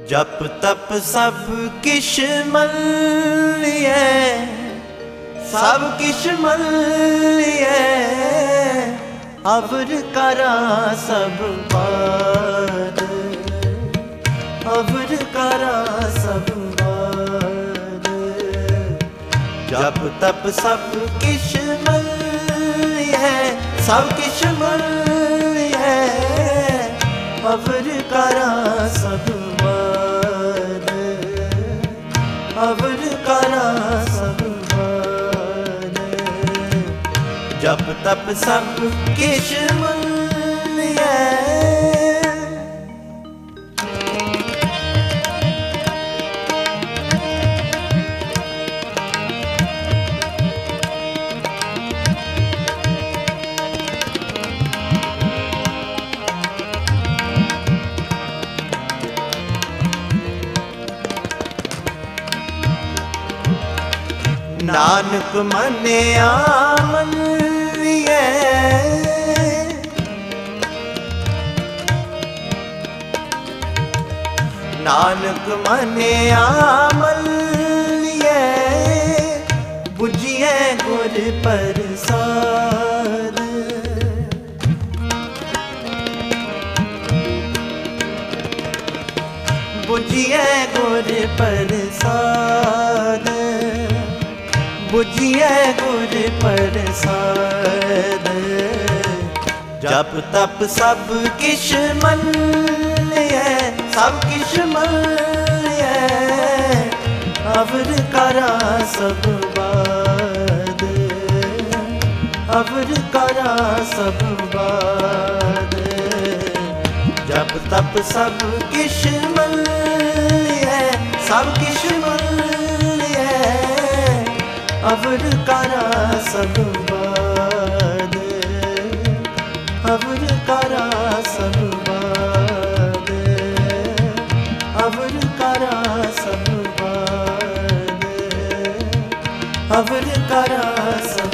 जप तप सब किश मन लिये, सब किश मन लिये, अवर करा सब बार, अवर करा सब बार। जप तप सब किश मन लिये, सब किश मन लिये, अवर करा सब बार, अवर करा सब बार। जप तप सब किश मन लिये। नानक मनिया मन लिये, नानक मनिया मन लिये, बुझिए गुर प्रसाद, बुझिए गुर प्रसाद, बुझिए गुर प्रसाद। जप तप सब किश मन लिये, सब किश मन लिये, अवर करा सब बार, अवर करा सब बार। जप तप सब किश मन लिये, सब किश मन लिये, अवर करा सब बार, अवर करा सब बार, अवर करा सब बार, अवर करा सब